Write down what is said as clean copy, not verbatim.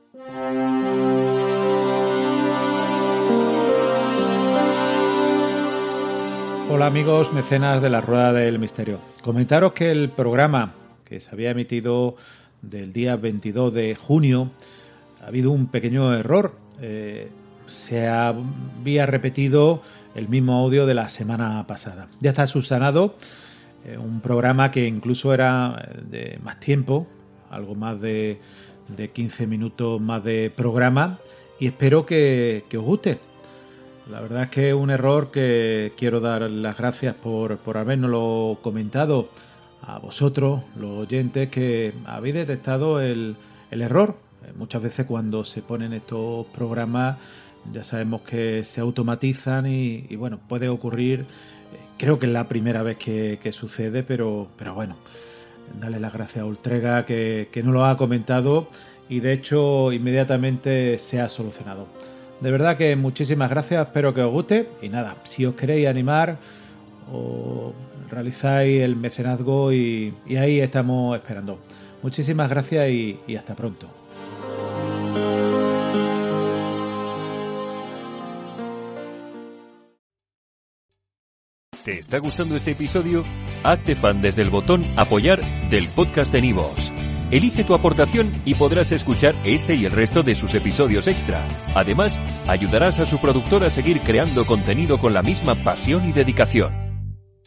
Hola amigos mecenas de la Rueda del Misterio. Comentaros que el programa que se había emitido del día 22 de junio ha habido un pequeño error. Se había repetido el mismo audio de la semana pasada. Ya está subsanado. Un programa que incluso era de más tiempo, algo más de 15 minutos más de programa, y espero que os guste. La verdad es que es un error que quiero dar las gracias por habérnoslo comentado a vosotros, los oyentes, que habéis detectado el error. Muchas veces cuando se ponen estos programas ya sabemos que se automatizan y bueno, puede ocurrir. Creo que es la primera vez que sucede, pero bueno, darle las gracias a Ultrega que nos lo ha comentado y de hecho inmediatamente se ha solucionado. De verdad que muchísimas gracias, espero que os guste y nada, si os queréis animar o realizáis el mecenazgo y ahí estamos esperando. Muchísimas gracias y hasta pronto. ¿Te está gustando este episodio? Hazte fan desde el botón Apoyar del podcast de Nivos. Elige tu aportación y podrás escuchar este y el resto de sus episodios extra. Además, ayudarás a su productor a seguir creando contenido con la misma pasión y dedicación.